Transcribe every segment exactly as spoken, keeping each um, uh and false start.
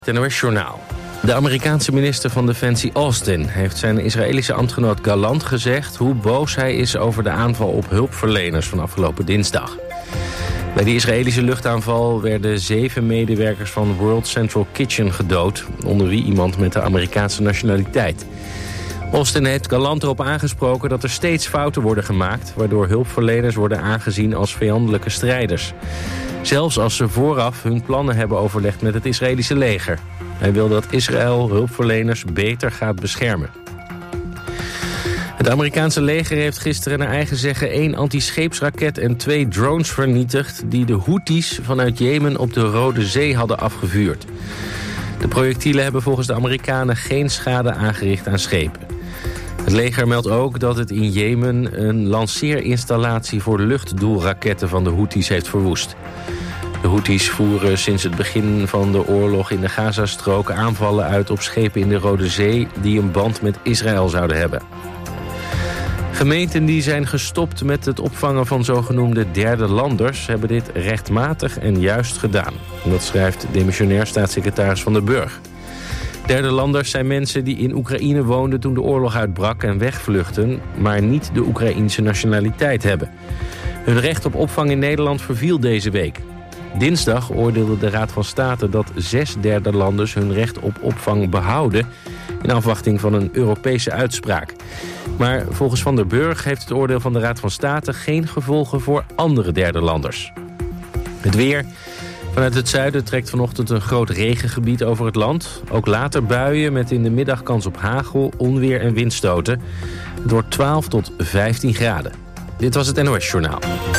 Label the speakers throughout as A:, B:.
A: Het N O S-journaal. De Amerikaanse minister van Defensie Austin heeft zijn Israëlische ambtgenoot Gallant gezegd hoe boos hij is over de aanval op hulpverleners van afgelopen dinsdag. Bij de Israëlische luchtaanval werden zeven medewerkers van World Central Kitchen gedood, onder wie iemand met de Amerikaanse nationaliteit. Austin heeft Gallant erop aangesproken dat er steeds fouten worden gemaakt, waardoor hulpverleners worden aangezien als vijandelijke strijders. Zelfs als ze vooraf hun plannen hebben overlegd met het Israëlische leger. Hij wil dat Israël hulpverleners beter gaat beschermen. Het Amerikaanse leger heeft gisteren naar eigen zeggen één antischeepsraket en twee drones vernietigd die de Houthis vanuit Jemen op de Rode Zee hadden afgevuurd. De projectielen hebben volgens de Amerikanen geen schade aangericht aan schepen. Het leger meldt ook dat het in Jemen een lanceerinstallatie voor luchtdoelraketten van de Houthis heeft verwoest. De Houthis voeren sinds het begin van de oorlog in de Gazastrook aanvallen uit op schepen in de Rode Zee die een band met Israël zouden hebben. Gemeenten die zijn gestopt met het opvangen van zogenoemde derde landers hebben dit rechtmatig en juist gedaan. Dat schrijft demissionair staatssecretaris Van der Burg. Derde landers zijn mensen die in Oekraïne woonden toen de oorlog uitbrak en wegvluchten, maar niet de Oekraïense nationaliteit hebben. Hun recht op opvang in Nederland verviel deze week. Dinsdag oordeelde de Raad van State dat zes derde landers hun recht op opvang behouden in afwachting van een Europese uitspraak. Maar volgens Van der Burg heeft het oordeel van de Raad van State geen gevolgen voor andere derde landers. Het weer. Vanuit het zuiden trekt vanochtend een groot regengebied over het land. Ook later buien met in de middag kans op hagel, onweer en windstoten. Het wordt twaalf tot vijftien graden. Dit was het N O S-journaal.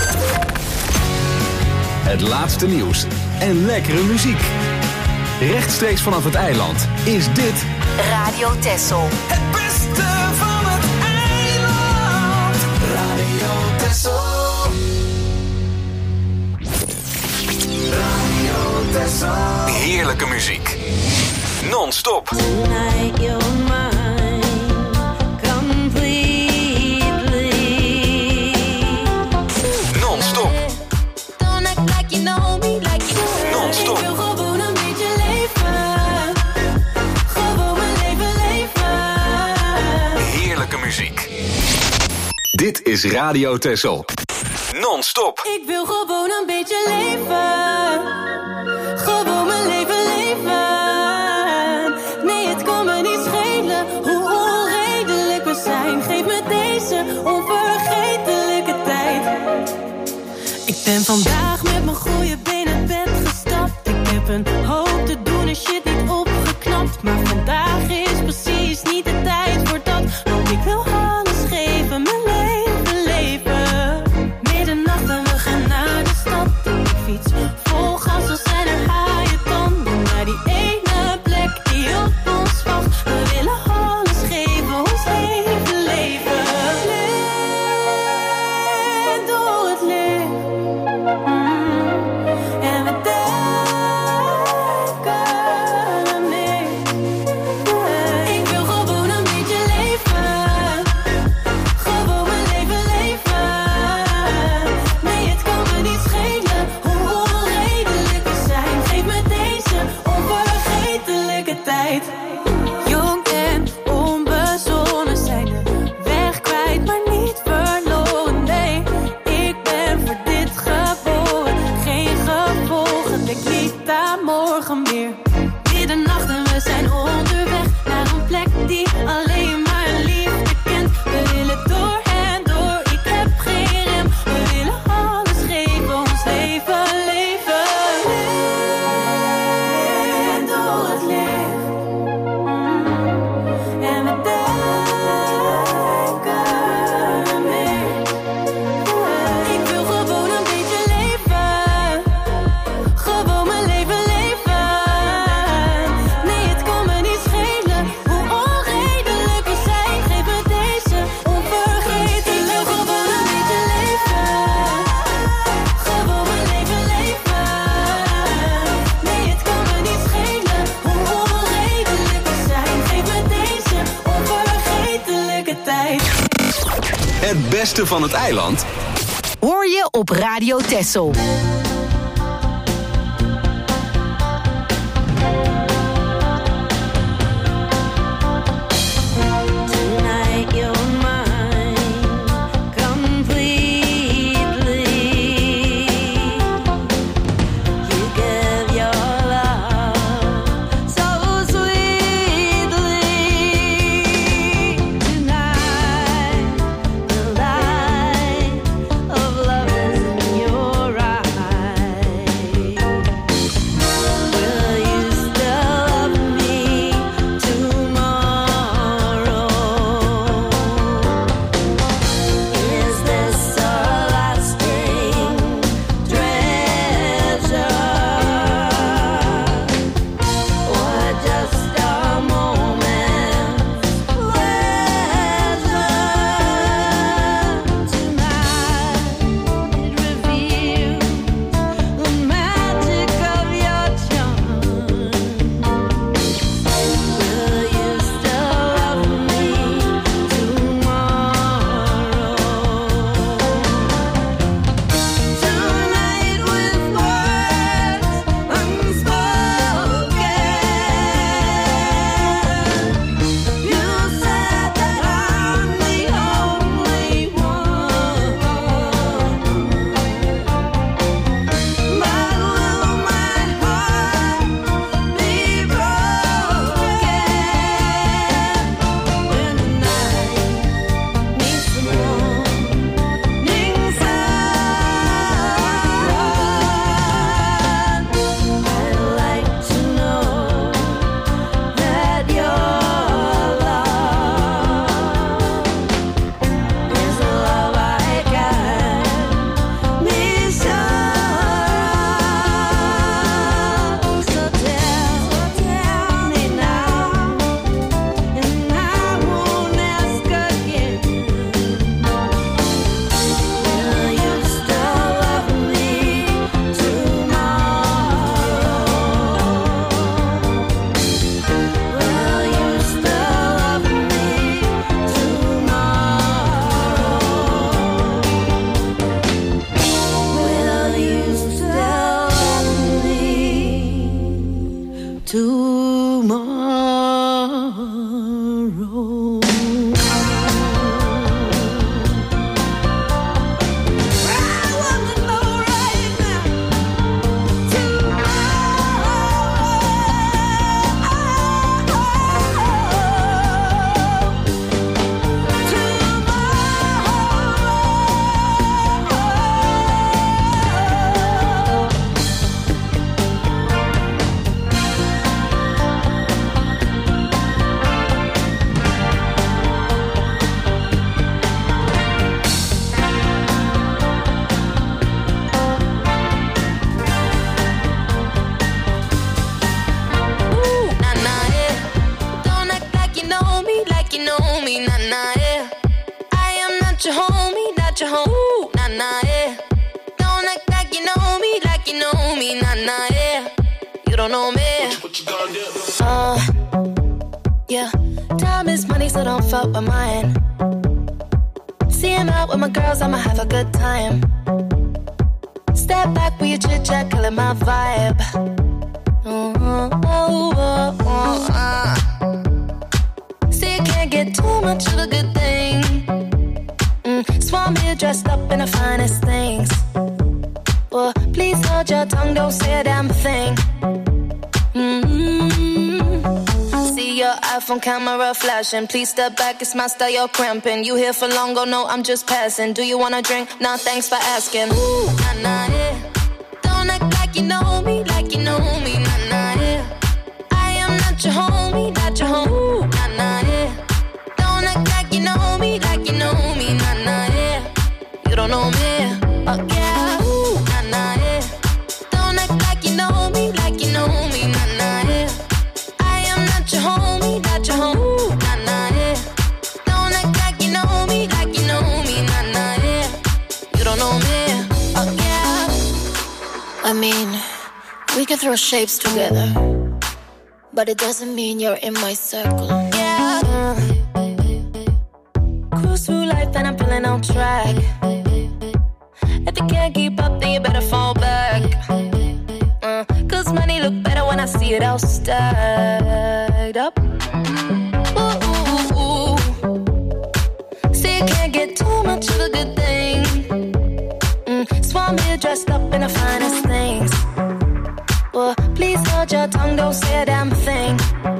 B: Het laatste nieuws en lekkere muziek. Rechtstreeks vanaf het eiland is dit
C: Radio Texel.
D: Het beste van het eiland. Radio Texel. Radio Texel.
B: heerlijke muziek. Non-stop.
E: Tonight you're mine completely.
B: Non-stop.
E: Don't act like you know me, like you know.
B: Non-stop.
E: Ik wil gewoon een beetje leven. Gewoon mijn leven leven.
B: Heerlijke muziek. Dit is Radio Texel. Non-stop.
E: Ik wil gewoon een beetje leven. Gewoon mijn leven leven. Nee, het kan me niet schelen hoe onredelijk we zijn. Geef me deze onvergetelijke tijd. Ik ben vandaag met mijn goede benen in bed gestapt. Ik heb een hoop te doen en shit niet opgeknapt. Maar vandaag is precies niet de tijd voor dat. Want ik wil alles geven, mijn leven leven. Middernacht en we gaan naar de stad. Ik fiets vol gas, we zijn er haaien tanden. Naar die ene plek die op ons wacht. We willen alles geven, ons leven leven. Leef door het licht. En we denken aan niks. Ik wil gewoon een beetje leven. Gewoon mijn leven leven. Nee, het kan me niet schelen hoe onredelijk we zijn. Geef me deze onvergetelijke tijd. Jong en onbezonnen zijn de weg kwijt, maar niet verloren. Nee, ik ben voor dit geboren. Geen gevolgen, denk niet aan morgen meer. Middernacht en we zijn onderweg naar een plek die alleen maar liefde kent. We willen door en door, ik heb geen rem. We willen alles geven, ons leven leven. Leef door het licht. En we denken aan niks. Ik wil gewoon een beetje leven. Gewoon mijn leven leven. Nee, het kan me niet schelen hoe onredelijk we zijn. Geef me deze onvergetelijk. Ik wil gewoon een beetje leven. Gewoon mijn leven leven. Nee, het kan me niet schelen hoe onredelijk we zijn. Geef me deze onvergetelijke tijd.
B: Het beste van het eiland.
C: Hoor je op Radio Texel.
E: Camera flashing, please step back, it's my style, you're cramping. You here for long, oh no, I'm just passing. Do you wanna drink? Nah, thanks for asking. Ooh, nah, nah, yeah. Don't act like you know me, like you know me, nah, nah, yeah. I am not your homie, not your homie, ooh, nah, nah, yeah. Don't act like you know me, like you know me, nah, nah, yeah. You don't know me, oh yeah, ooh, nah, nah, yeah. Don't act like you know me, like you know me, nah, nah, yeah. I am not your homie, not your homie, ooh, nah, nah, yeah. Don't act like you know me, like you know me, nah, nah, yeah. You don't know me, oh yeah. I mean, we can throw shapes together, but it doesn't mean you're in my circle. Yeah. Uh, cruise through life and I'm feeling on track. If you can't keep up, then you better fall back. Uh, Cause money look better when I see it all stacked up. Ooh, ooh, ooh. See, you can't get too much of a good thing. Mm, Swan me dressed up in the finest things. Well, please hold your tongue, don't say a damn thing.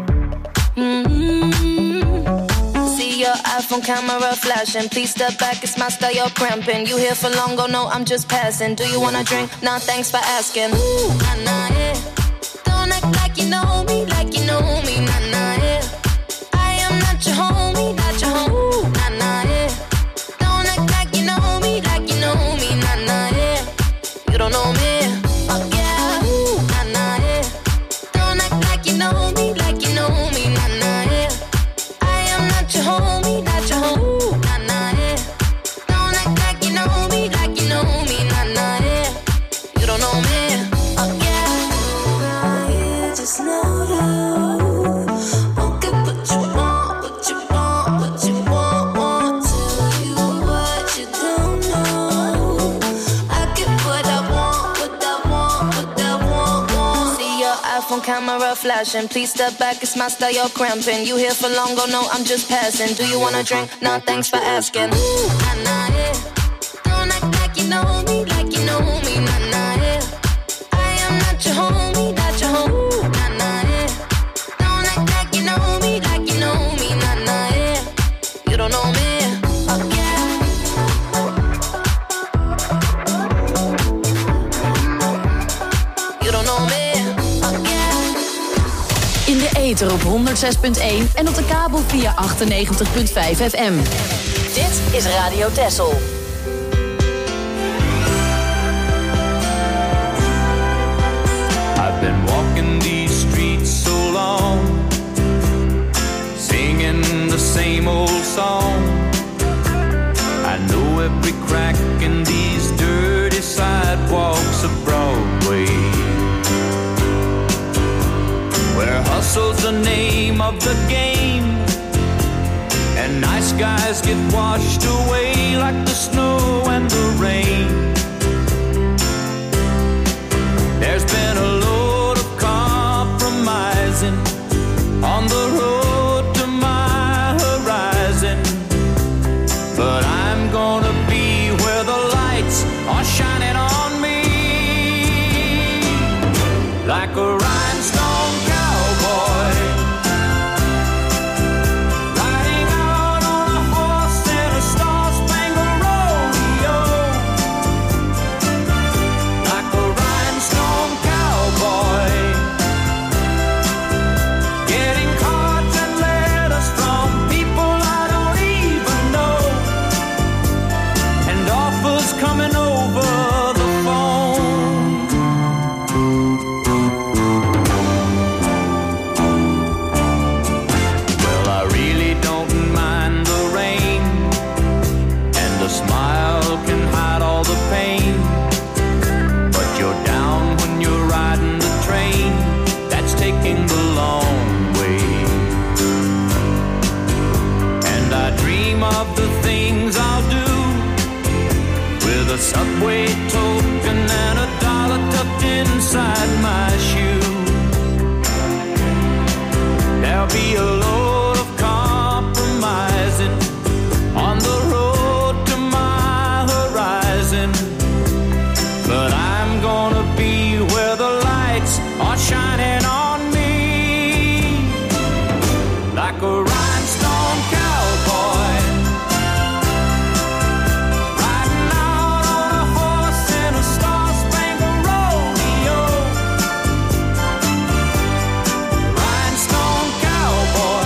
E: Mm-hmm. See your iPhone camera flashing. Please step back, it's my style, you're cramping. You here for long, oh no, I'm just passing. Do you wanna drink? Nah, thanks for asking. Ooh, nah, nah, yeah. Don't act like you know me, like you know me, nah, nah, yeah. I am not your homie, not your homie, ooh, nah, nah, yeah. Don't act like you know me, like you know me, nah, nah, yeah. You don't know me, oh yeah, ooh, nah, nah, yeah. Don't act like you know me, like you know me, nah, nah, yeah. I am not your homie, not your homie, ooh, nah, nah, yeah. Don't act like you know me, like you know me, nah, nah, yeah. You don't know me, oh yeah. You just know you won't get what you want, what you want, what you want, want. Tell you what you don't know. I get what I want, what I want, what I want, want. See your iPhone camera flashing. Please step back, it's my style, you're cramping. You here for long, oh no, I'm just passing. Do you wanna drink? Nah, thanks for asking. Ooh, nah, nah, yeah. Don't act like you know me, like you know me, nah, nah, yeah. I am not your homie, not your homie, ooh, nah, nah, yeah. Don't act like you know me, like you know me, nah, nah, yeah. You don't know me, oh yeah. You don't know me, oh yeah.
C: In de ether op honderd zes punt één en op de kabel via achtennegentig punt vijf F M. Dit is Radio Texel.
F: I've been walking these streets so long, singing the same old song. I know every crack in these dirty sidewalks of Broadway, where hustle's the name of the game, and nice guys get washed away like the snow and the rain. There's been a load of compromise in subway token and a dollar tucked inside my shoe. There'll be a load of compromising on the road to my horizon, but I'm gonna be where the lights are shining on me, like a rhinestone cowboy, riding out on a horse in a star-spangled rodeo. Rhinestone cowboy,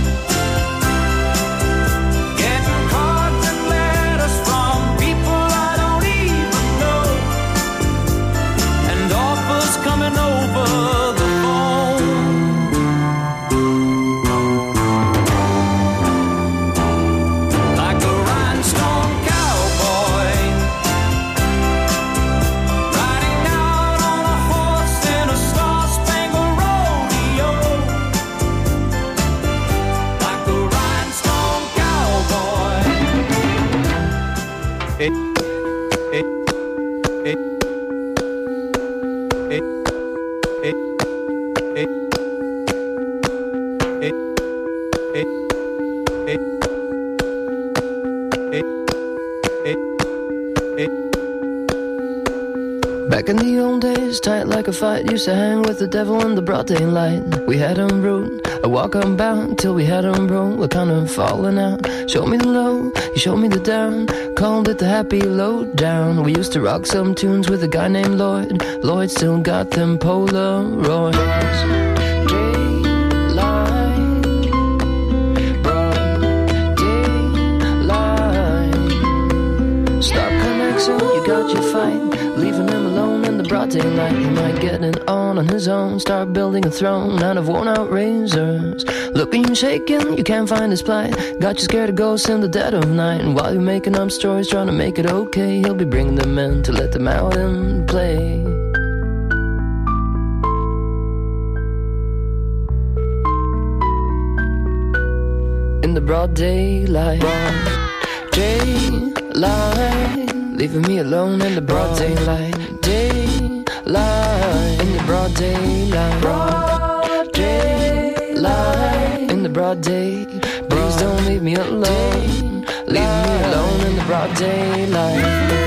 F: getting cards and letters from people I don't even know, and offers coming over the phone. Like a rhinestone cowboy, riding out on a horse in a star-spangled rodeo. Like a rhinestone cowboy.
G: Back in the old days, tight like a fight, used to hang with the devil in the broad daylight. We had him rude, I walk unbound till we had him broke. We're kind of falling out. Showed me the low, you showed me the down. Called it the happy low down. We used to rock some tunes with a guy named Lloyd. Lloyd still got them Polaroids. Daylight, broad daylight. Stop connection, you got your fight. Leaving him alone in the broad daylight. He might get it on on his own. Start building a throne out of worn out razors. Looking you shaking, you can't find his plight. Got you scared of ghosts in the dead of night. And while you're making up stories trying to make it okay, he'll be bringing them in to let them out and play. In the broad daylight, broad daylight. Leaving me alone in the broad daylight. Daylight. In the broad daylight. Broad daylight. In the broad day. Please don't leave me alone. Leave me alone in the broad daylight.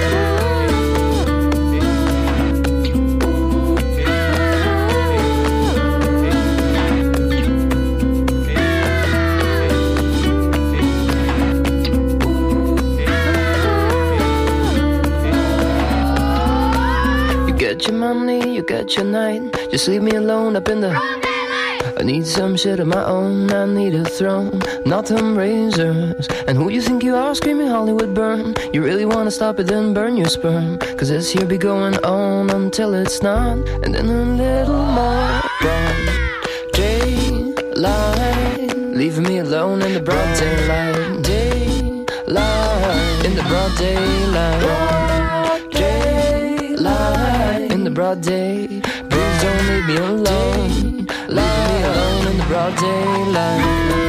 G: Get your money, you get your night. Just leave me alone up in the I need some shit of my own. I need a throne, not them razors. And who you think you are screaming Hollywood burn? You really wanna stop it, then burn your sperm. Cause this here be going on until it's not. And then a little more broad daylight. Leaving me alone in the broad daylight. Daylight. In the broad daylight. Daylight. In the broad day. Please don't leave me alone. Leave me alone in the broad daylight.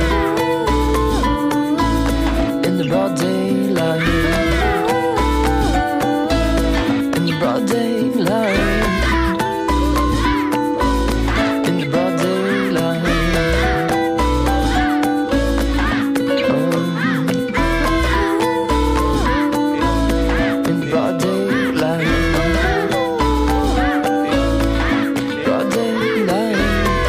G: In the broad daylight. In the broad daylight. In the broad daylight. Oh. In the broad daylight. Broad daylight.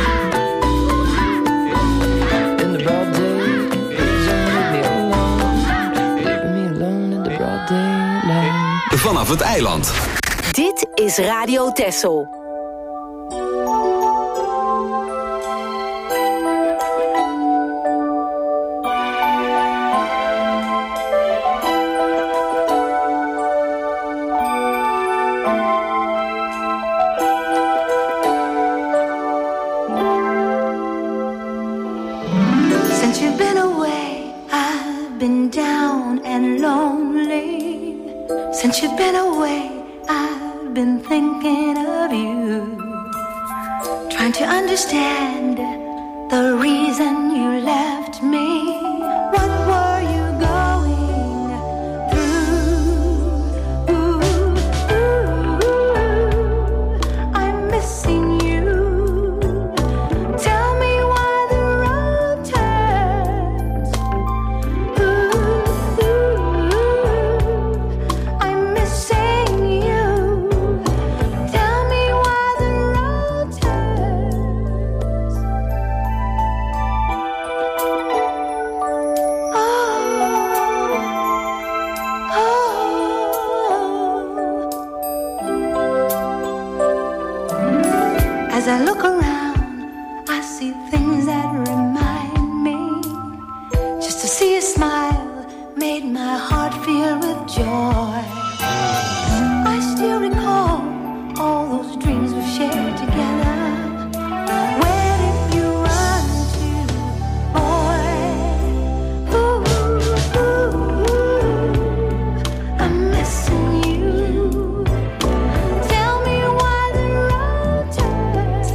G: In the broad day. Please don't leave me alone. Leave me alone in the broad daylight.
B: Vanaf het eiland.
C: Dit is Radio Texel.
E: Since you've been away, I've been down and lonely. Since you've been away, I've been thinking of you. Trying to understand the reason you left me. What were you going through? Ooh. see things that remind me. Just to see a smile made my heart fill with joy. I still recall all those dreams we shared together. Where did you run to, boy? Ooh, ooh, ooh, I'm missing you. Tell me why the road turns.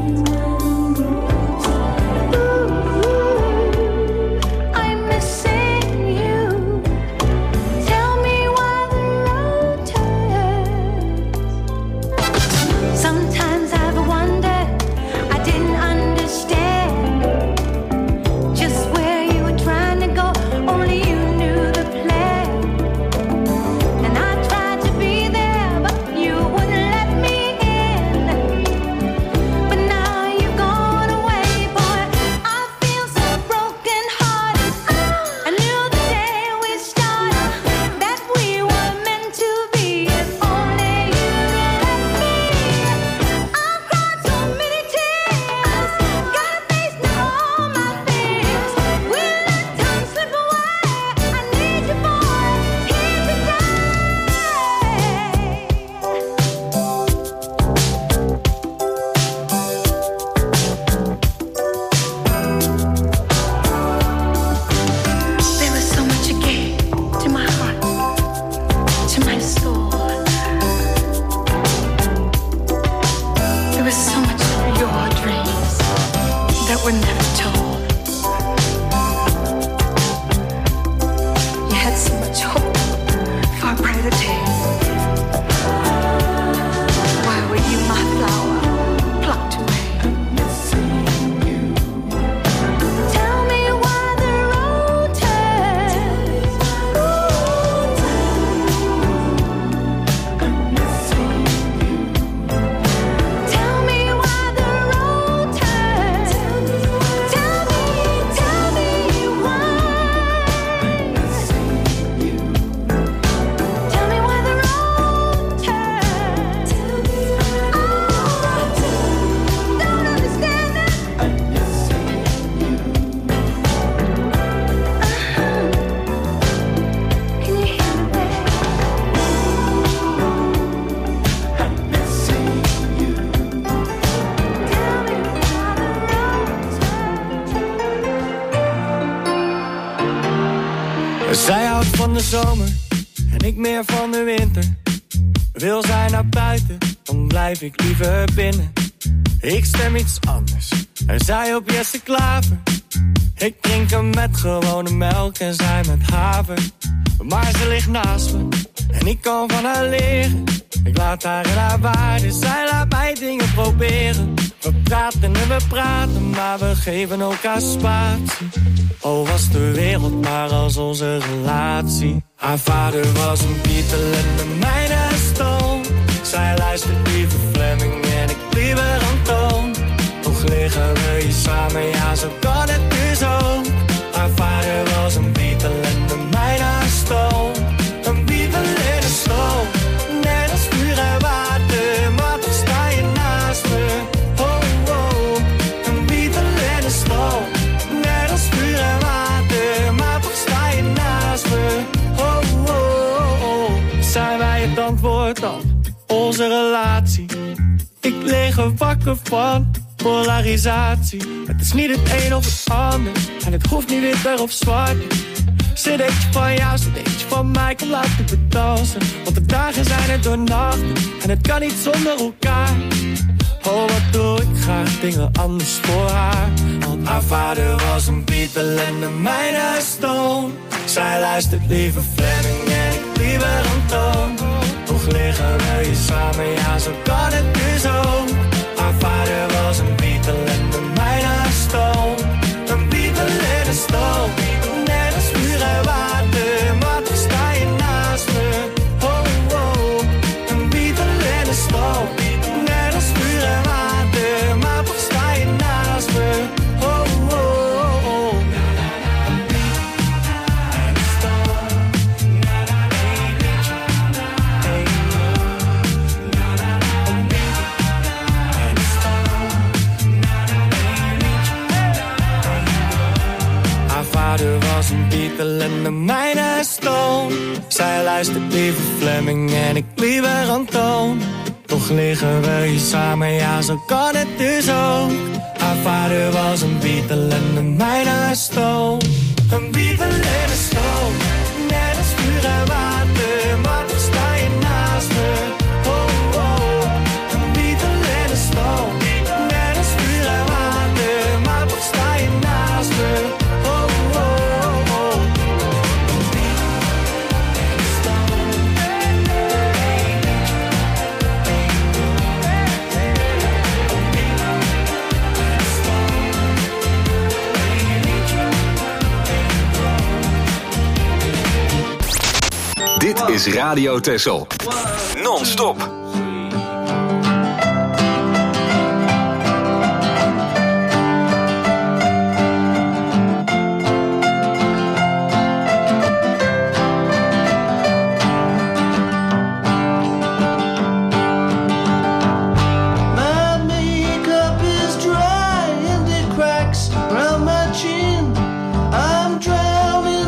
E: Ooh, ooh, I'm missing you. Tell me why the road turns. Sometimes I've wondered, I didn't understand just where you were trying to go. Only you knew the plan. And I tried to be there, but you wouldn't let me in. But now you've gone away, boy. I feel so broken hearted. I knew the day we started that we were meant to be. If only you'd let me. I've cried so many tears, gotta face now all my fears. We let time slip away. I need you, boy, here today. There was so much you gave to my heart, to my soul. There was so much of your dreams that were never told. You had so much hope for a brighter day. Why were you my flower plucked away? Tell me why the road turns. Tell me why the road turns. Tell me, tell me why. Tell me why the road turns. Oh, don't understand it. Can you hear me, babe? Tell me why the road turns.
H: Zij houdt van de zomer en ik meer van de winter. Wil zij naar buiten, dan blijf ik liever binnen. Ik stem iets anders en zij op Jesse Klaver. Ik drink hem met gewone melk en zij met haver. Maar ze ligt naast me en ik kan van haar leren. Ik laat haar in haar waarde, zij laat mij dingen proberen. We praten en we praten, maar we geven elkaar spatie. Oh, was de wereld maar als onze relatie. Haar vader was een Beatle en de mijne een Stone. Zij luistert liever Fleming en ik liever Antoon. Toch liggen we hier samen, ja zo kan het dus ook. Haar vader was een Beatle en de mijne een Stone. Een Beatle en een Stone, net als vuur en water. Maar toch sta je naast me, oh oh. Een Beatle en een Stone, net als vuur en water. Maar toch sta je naast me, oh oh oh. Zijn wij het antwoord op onze relatie? Ik lig er wakker van polarisatie. Het is niet het een of het ander en het hoeft niet wit of zwart. Cd'tje van jou, cd'tje van mij, kom laten we dansen. Want de dagen zijn er door nachten en het kan niet zonder elkaar. Oh, wat doe ik graag dingen anders voor haar. Want haar vader was een Beatle en de mijne een Stone. Zij luistert liever Fleming en ik liever Antoon. Toch liggen we hier samen, ja zo kan het dus ook. Haar vader was een Beatle en de mijne een Stone. Een Beatle en een Stone, net als vuur en water. Maar toch sta je naast me, oh oh. Een Beatle en een Stone, net als vuur en water. Maar toch sta je naast me, oh oh oh. Een Beatle en een Stone, na na hey liedje, hey oh. Na na een Beatle en een Stone. was een Beatle en de mijne Stone. Zij luistert liever Fleming en ik liever Antoon. Toch liggen we hier samen, ja zo kan het dus ook. Haar vader was een Beatle en de mijne Stone. Een Beatle en een Stone, net als vuur en water. Maar toch sta je naast me, oh oh. Een Beatle en een Stone, net als vuur en water. Maar toch sta je naast me, oh oh oh oh. Een Beatle en een Stone.
B: Dit is Radio Texel. Non-stop.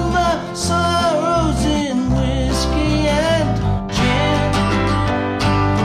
I: Sorrows in whiskey and gin.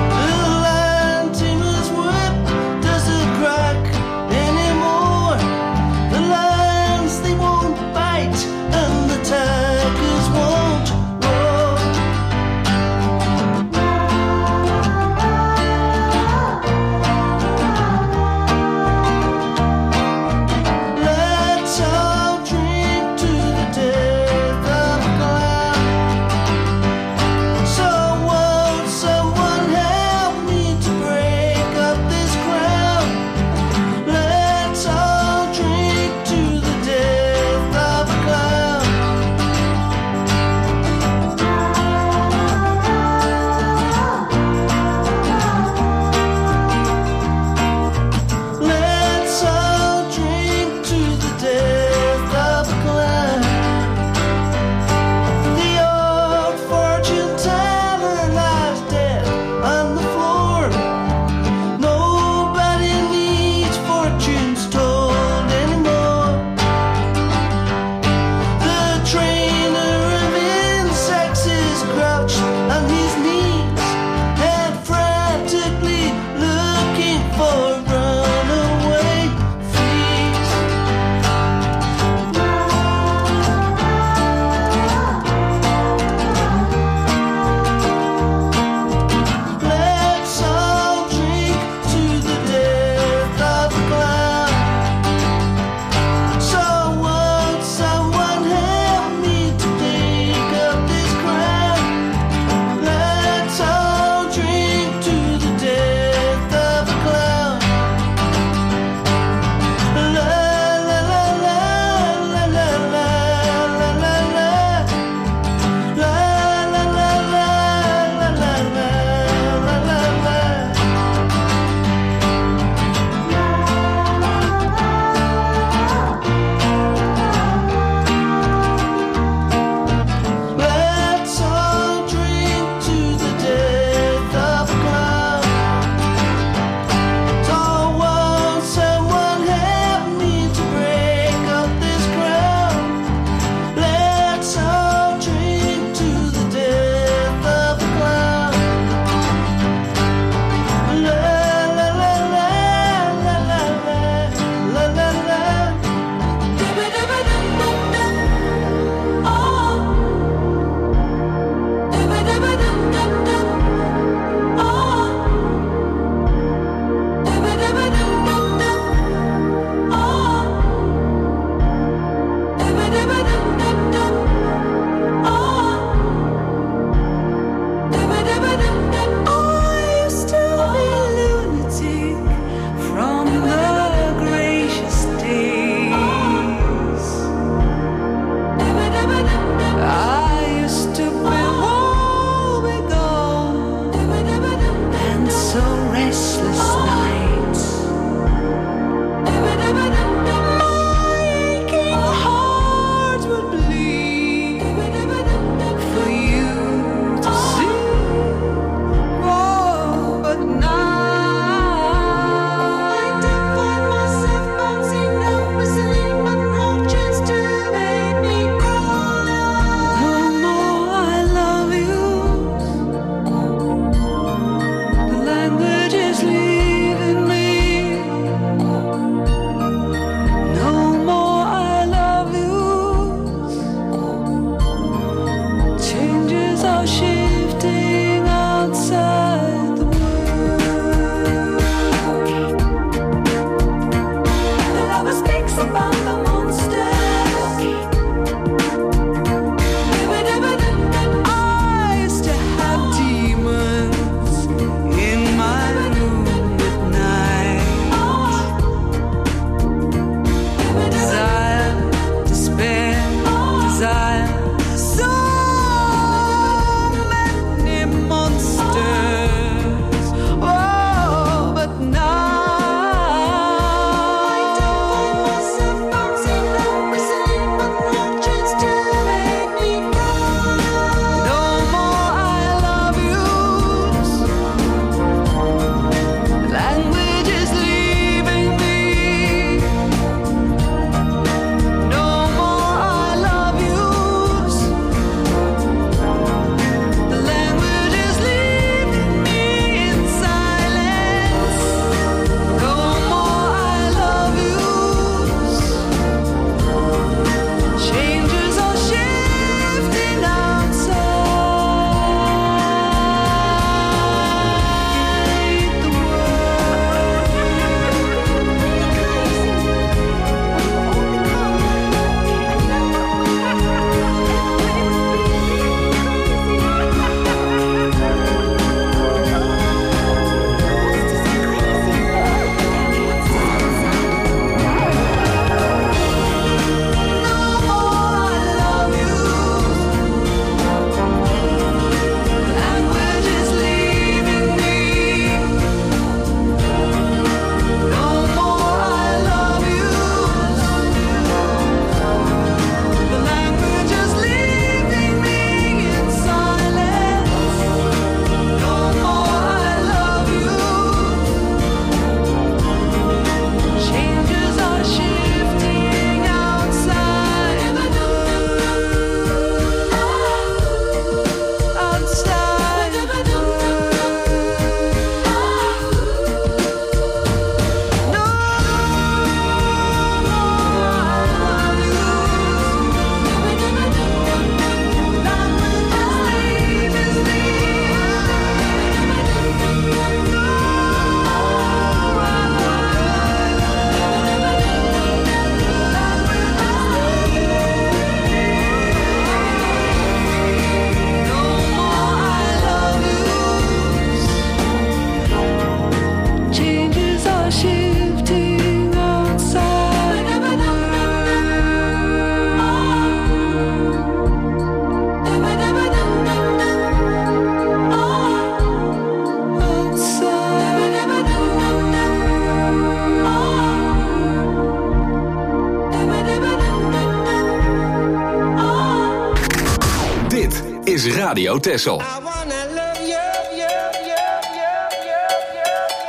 B: is Radio Texel.
D: I wanna love you, you, you, you, you, you,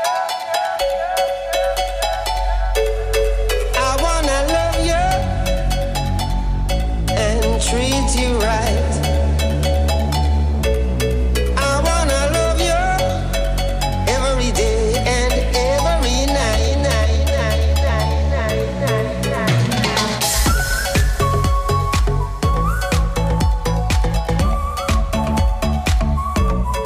D: you. I wanna love you and treat you right. I wanna love you every day and every night, night, night, night, night, night, night.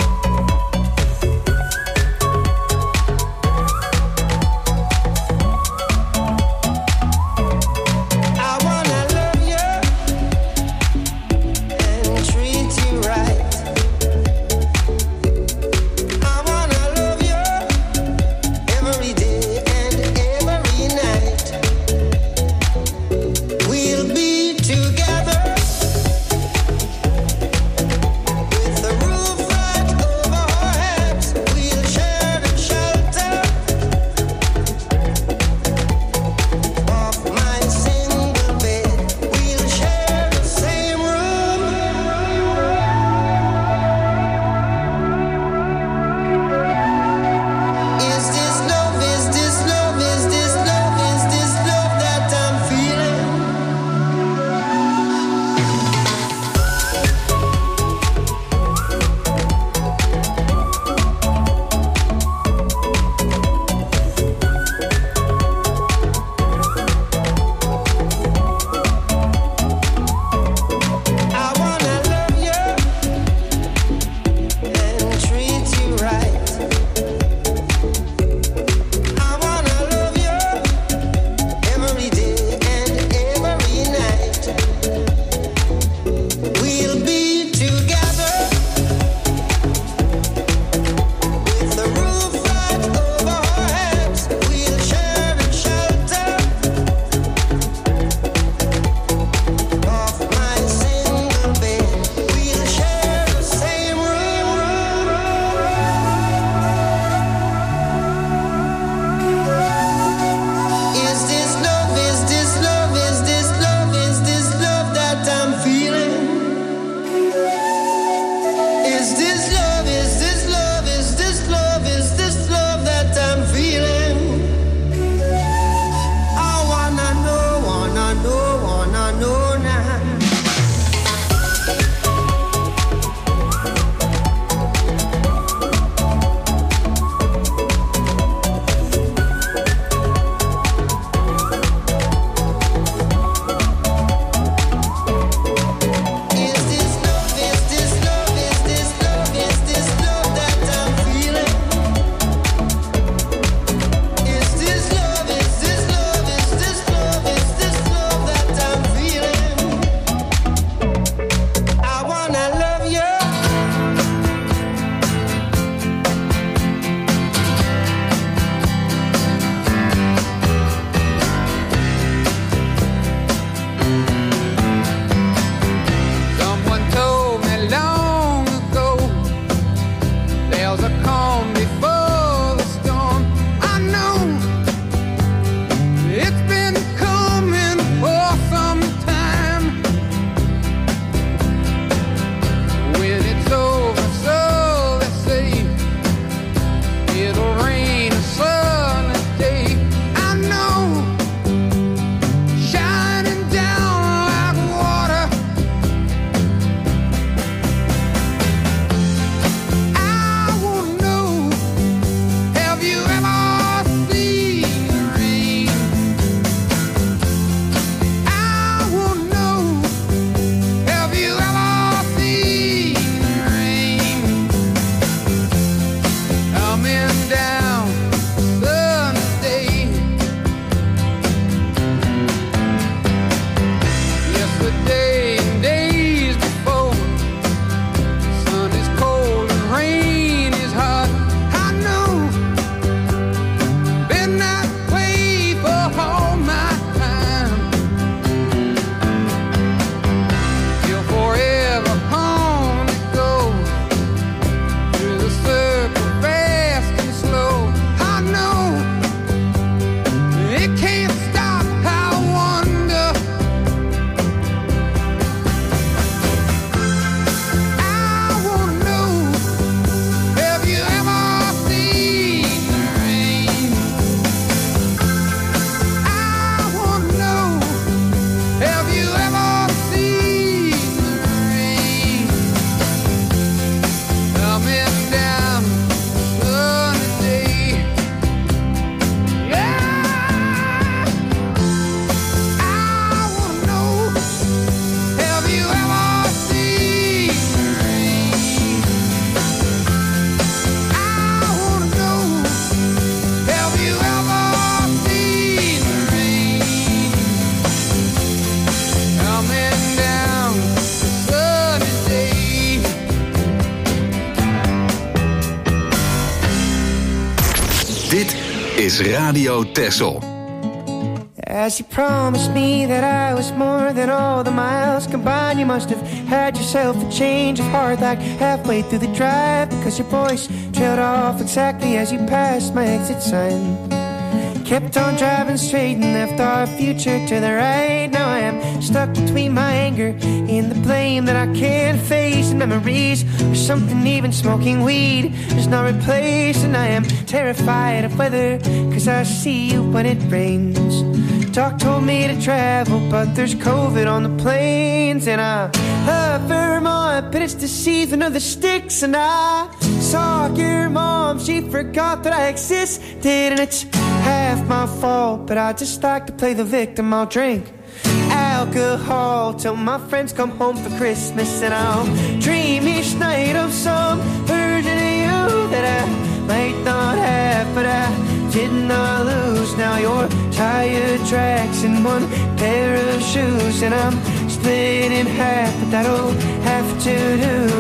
B: is Radio Texel.
I: As you promised me that I was more than all the miles combined, you must have had yourself a change of heart like halfway through the drive, because your voice trailed off exactly as you passed my exit sign. Kept on driving straight and left our future to the right. Now I am stuck between my anger and the blame that I can't face, and memories or something even smoking weed does not replace. And I am terrified of weather, cause I see you when it rains. Doc told me to travel, but there's COVID on the planes. And I love Vermont, but it's the season of the sticks. And I saw your mom, she forgot that I existed. And it's half my fault, but I just like to play the victim. I'll drink alcohol till my friends come home for Christmas. And I'll dream each night of some version of you that I might not have, but I did not lose. Now your tire tracks in one pair of shoes, and I'm split in half, but that'll have to do.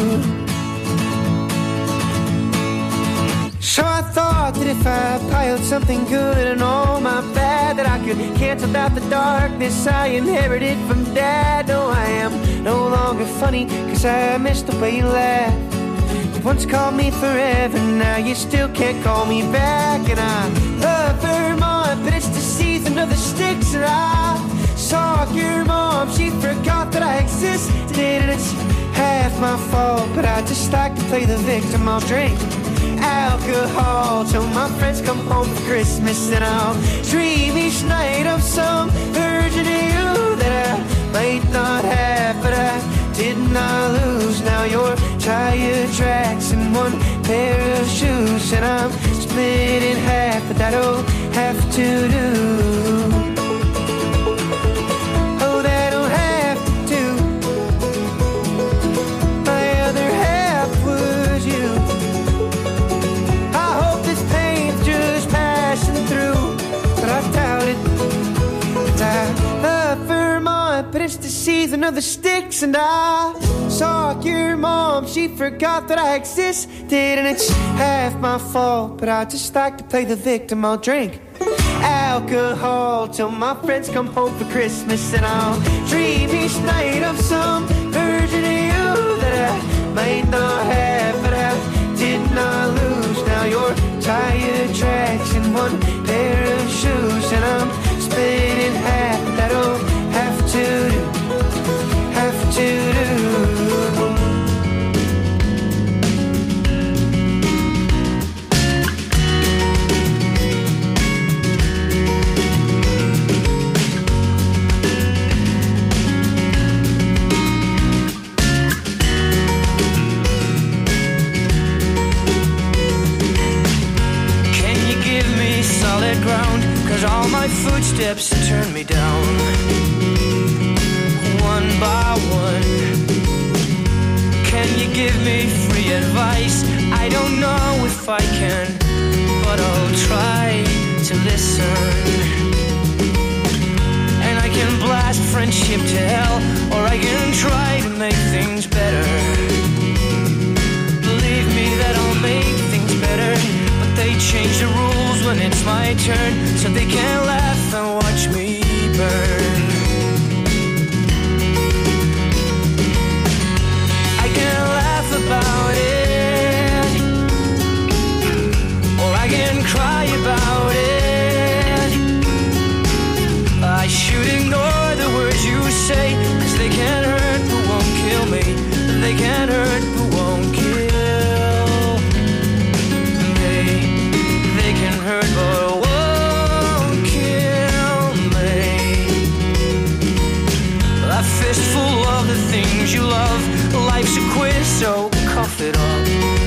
I: So I thought that if I piled something good and all my bad, that I could cancel out the darkness I inherited from Dad. No, I am no longer funny, cause I miss the way you laugh. You once called me forever, now you still can't call me back. And I love Vermont, but it's the season of the sticks. And I saw your mom, she forgot that I existed. And it's half my fault, but I just like to play the victim. I'll drink alcohol till my friends come home for Christmas. And I'll dream each night of some version of you that I might not have, but I did not lose. Now your tire tracks in one pair of shoes, and I'm split in half, but that'll have to do. Oh, that'll have to do. My other half was you. I hope this pain's just passing through, but I doubt it. And I love Vermont, but it's the season of the sticks. And I saw your mom, she forgot that I existed. And it's half my fault, but I just like to play the victim. I'll drink alcohol till my friends come home for Christmas. And I'll dream each night of some version of you that I might not have, but I did not lose. Now your tire tracks in one pair of shoes, and I'm split in half. That'll have to do, have to do.
J: Ground, cause all my footsteps turn me down, one by one. Can you give me free advice? I don't know if I can, but I'll try to listen. And I can blast friendship to hell, or I can try to make things better. Believe me that I'll make things better. They change the rules when it's my turn, so they can laugh and watch me burn. I can laugh about it, or I can cry about it. I should ignore the words you say, cause they can't hurt but won't kill me. They can't hurt but won't kill. Hurt but won't kill me. A fistful of the things you love. Life's a quiz, so cough it up.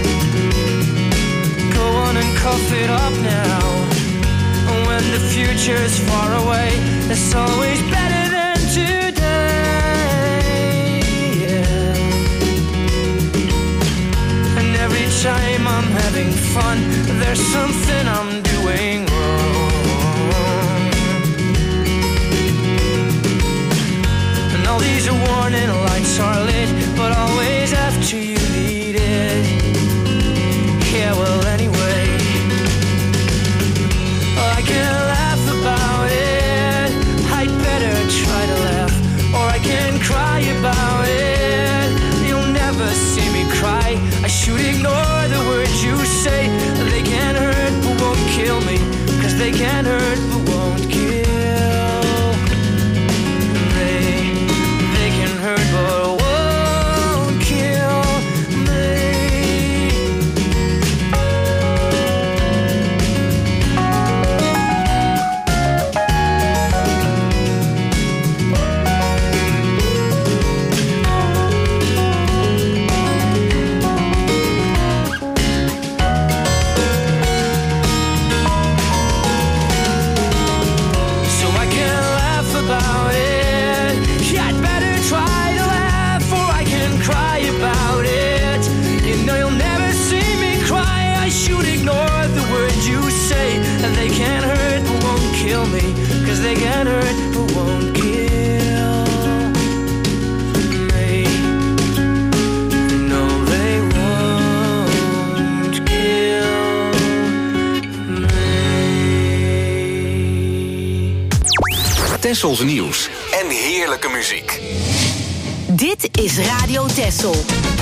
J: Go on and cough it up now. When the future's far away, it's always better than today. Yeah. And every time I'm having fun, there's something I'm doing wrong. And all these warning lights are lit, but always after you need it. Yeah, well, anyway,
B: Tessels nieuws en heerlijke muziek.
C: Dit is Radio Tessel.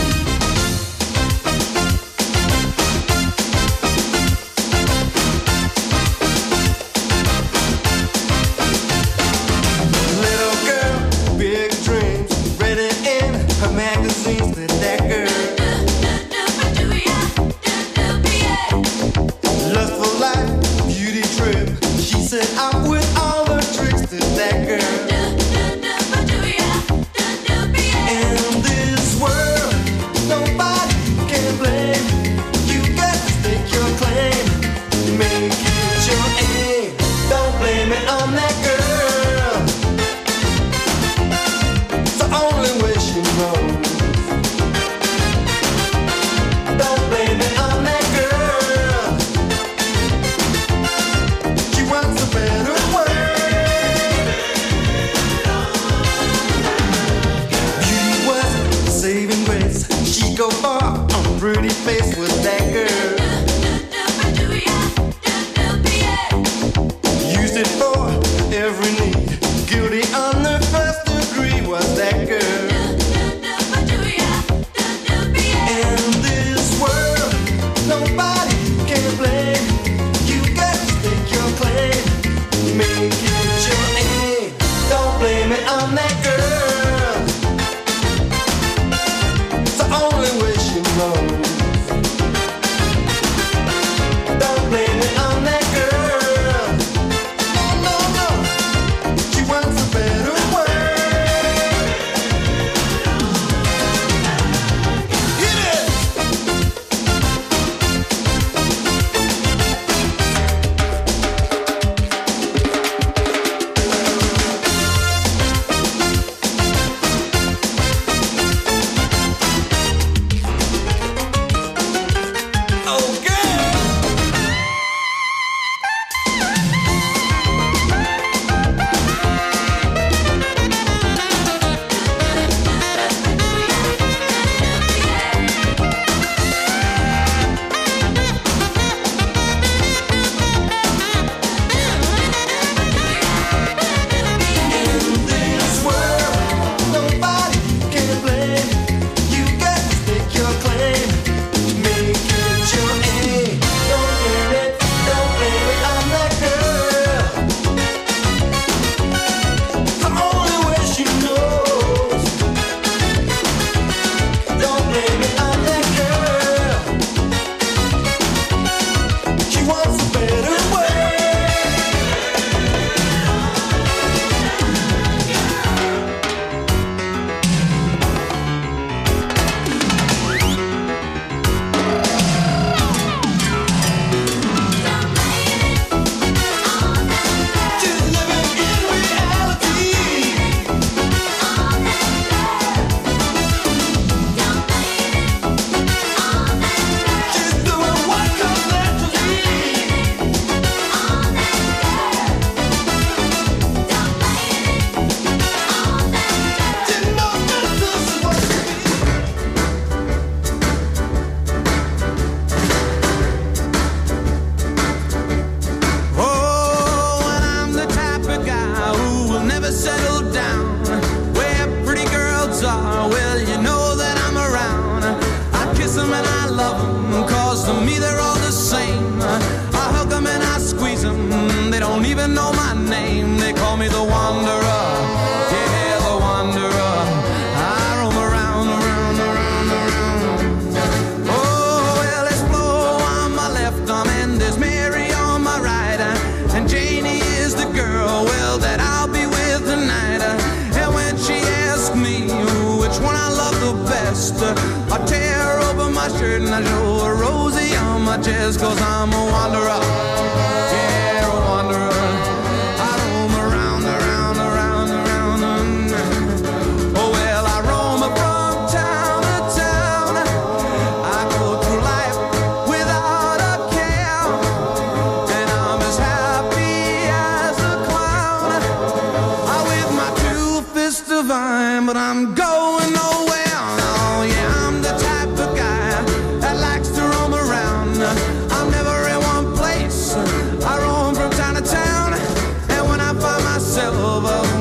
K: But I'm going nowhere. Oh yeah, I'm the type of guy that likes to roam around. I'm never in one place. I roam from town to town, and when I find myself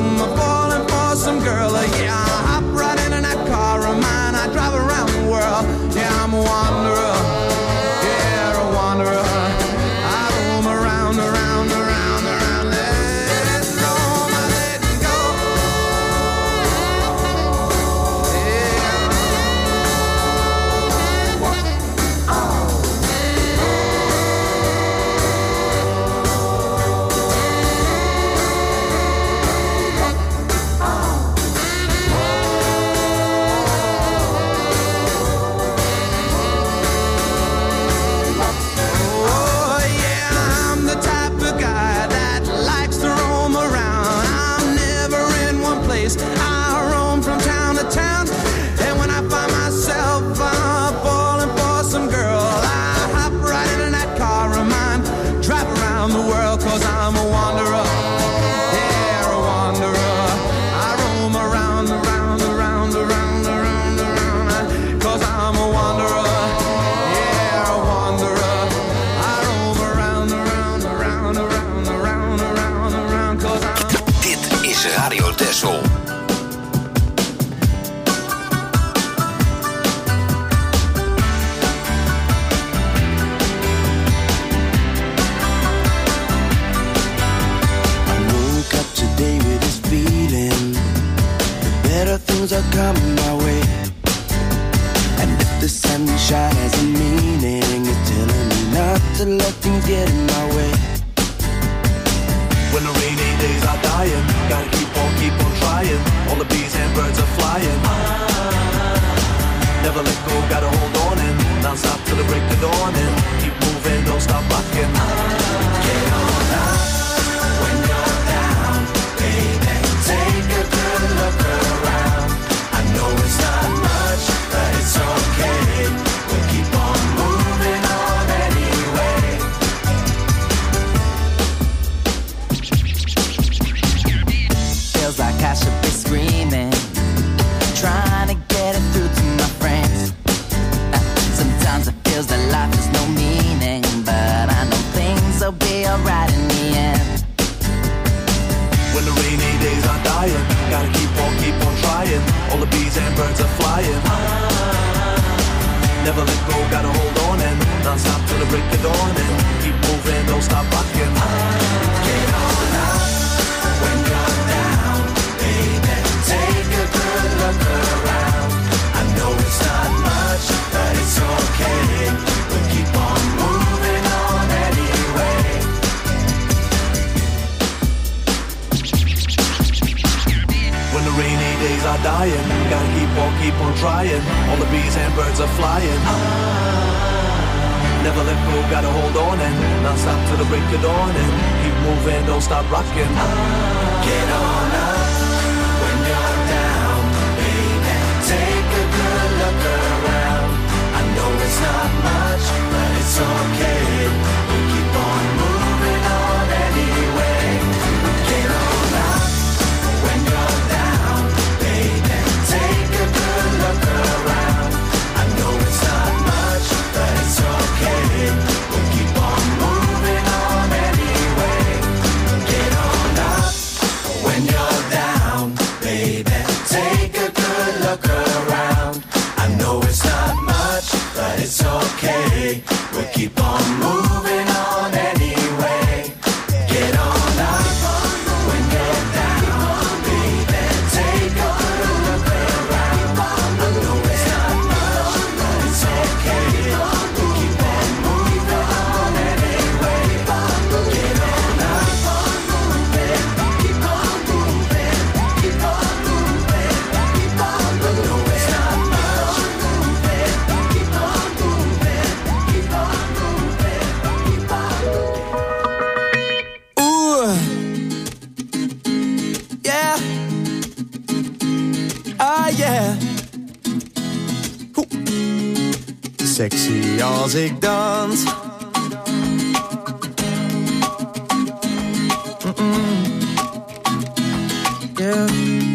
B: Texel.
L: Things are coming my way, and if the sunshine has a meaning, it's telling me not to let things get in my way.
M: When the rainy days are dying, gotta keep on, keep on trying. All the bees and birds are flying. Ah, never let go, gotta hold on and non-stop till the break of dawn and keep moving, don't stop rocking. Ah, get on up when you're down, baby. Take a good look around. It's not much, but it's okay. We'll keep on moving on anyway.
J: Feels like I should be screaming, trying to get it through to my friends. Uh, sometimes it feels that life has no meaning, but I know things will be alright in the end.
M: When the rainy days are dying, gotta keep on, keep on trying. All the bees and birds are flying. Ah, never let go, gotta hold on and non-stop till the break of dawn and keep moving, don't stop rocking. Ah, get on up when you're down, baby. Take a good look around. I know it's not much, but it's okay. We'll keep on moving on anyway. When the rainy days are dying, gotta keep on, keep on trying. All the bees and birds are flying. Ah, never let go, gotta hold on and non-stop till the break of dawn and keep moving, don't stop rocking. Ah, get on up when you're down, baby. Take a good look around. I know it's not much, but it's okay. We'll keep on moving on anyway. Get on up when you're down, baby. Take a good look around. I know it's not much, but it's okay. We'll keep on moving on anyway. Get on up when you're down, baby. Take a good look around. I know it's not much, but it's okay. We'll keep on moving on anyway. Get on up when you're down, baby. Take a good look around. I know it's not much, but it's okay. We'll keep on moving on anyway. Get on up, keep on moving, keep on moving, keep on moving. I know it's not much, keep on moving, keep on moving, keep on moving.
L: Ooh, yeah, ah yeah. Oeh. Sexy als ik dans. Mm-mm. Yeah.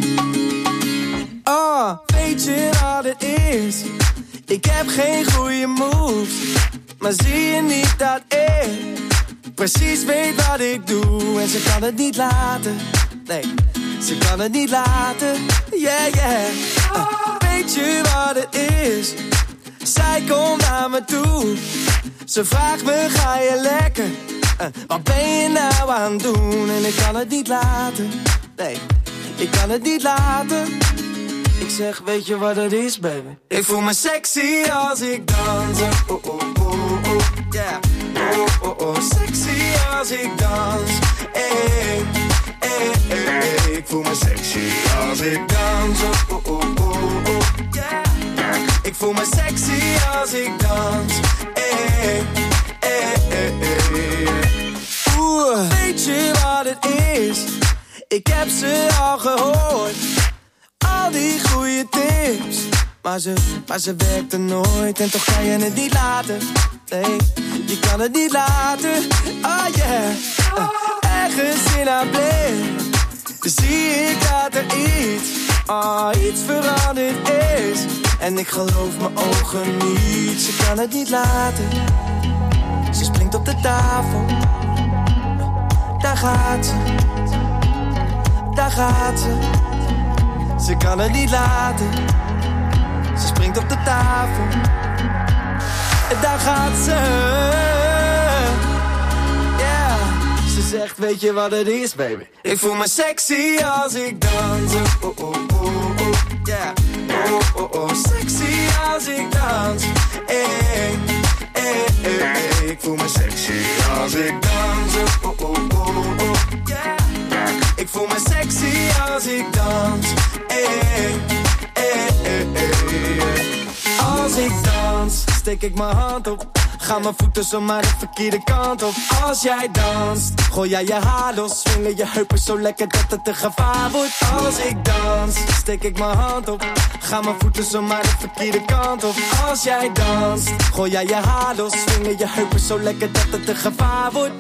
L: Oh, weet je wat het is? Ik heb geen goede moves, maar zie je niet dat ik precies weet wat ik doe en ze kan het niet laten. Nee, ze kan het niet laten. Yeah, yeah. Uh, weet je wat het is? Zij komt naar me toe. Ze vraagt me, ga je lekker? Uh, wat ben je nou aan het doen? En ik kan het niet laten. Nee, ik kan het niet laten. Ik zeg, weet je wat het is, baby? Ik voel me sexy als ik dans. Oh, oh, oh, oh, yeah. Oh, oh, oh, sexy als ik dans. Hey, hey, hey, hey. Ik voel me sexy als ik dans. Oh, oh, oh, oh, oh, yeah. Ik voel me sexy als ik dans. Hey, hey, hey, hey. Oeh, weet je wat het is? Ik heb ze al gehoord. Al die goede tips. Maar ze, maar ze werkte nooit. En toch kan je het niet laten. Nee, je kan het niet laten. Oh yeah. Uh, ergens in haar blik zie ik dat er iets, oh, iets veranderd is. En ik geloof mijn ogen niet. Ze kan het niet laten. Ze springt op de tafel. Daar gaat ze. Daar gaat ze, ze kan het niet laten. Ze springt op de tafel. En daar gaat ze. Yeah. Ze zegt, weet je wat het is, baby? Ik voel me sexy als ik dans. Oh, oh, oh, oh, yeah. Oh, oh, oh, sexy als ik dans. Hey, hey, hey, hey. Ik voel me sexy als ik dans. Oh, oh, oh, oh, yeah. Ik voel me sexy als ik dans. Hey, hey, hey, hey. Als ik dans, steek ik mijn hand op. Ga mijn voeten zomaar de verkeerde kant op. Als jij danst, gooi jij je haar los. Swingen je heupen zo lekker dat het een gevaar wordt. Als ik dans, steek ik mijn hand op. Ga mijn voeten zomaar de verkeerde kant op. Als jij danst, gooi jij je haar los. Swingen je heupen zo lekker dat het een gevaar wordt.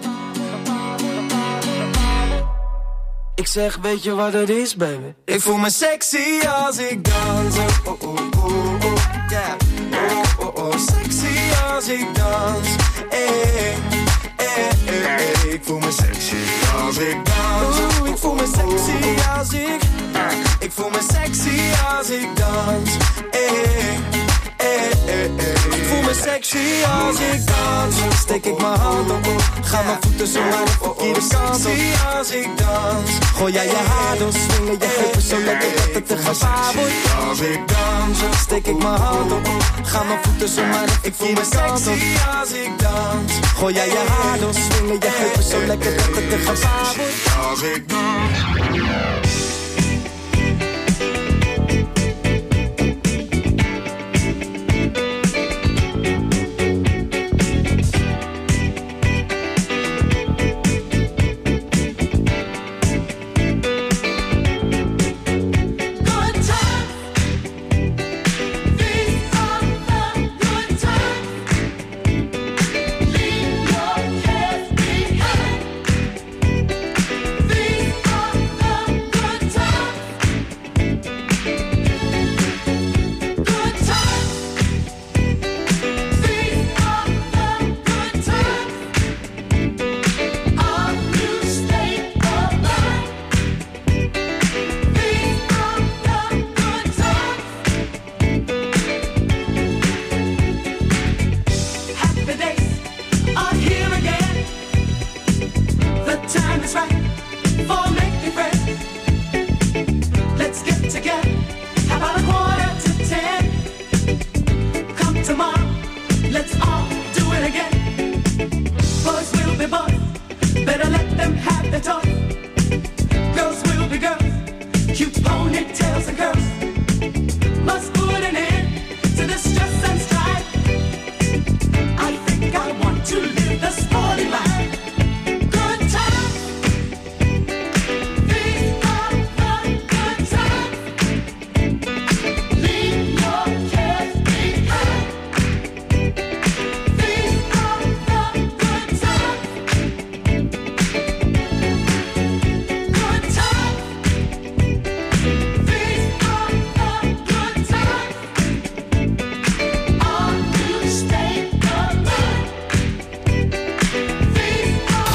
L: Ik zeg, weet je wat het is, baby? Ik voel me sexy als ik dans. Oh, oh, oh, oh, yeah. Oh, oh, oh, sexy als ik dans. Hey, hey, hey, hey. Ik voel me sexy als ik dans. Oeh, ik voel me sexy als ik. Ik voel me sexy als ik dans. Hey, hey, hey, hey. Ik voel me sexy als ik dans. Steek ik mijn hand op. Ga mijn voeten zo maar de verkeerde kant op. Sexy als ik dans. Gooi jij je haar door. Swingen je heupen zo lekker dat het een gevaar wordt. Als ik dans. Steek ik mijn hand op. Ga mijn voeten zo maar de verkeerde kant op. Sexy als ik dans. Gooi jij je haar door. Swingen je heupen zo lekker dat het een gevaar wordt. Als ik dans.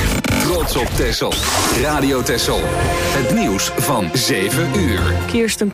B: Texel. Radio Texel. Het nieuws van zeven uur.
N: Kirsten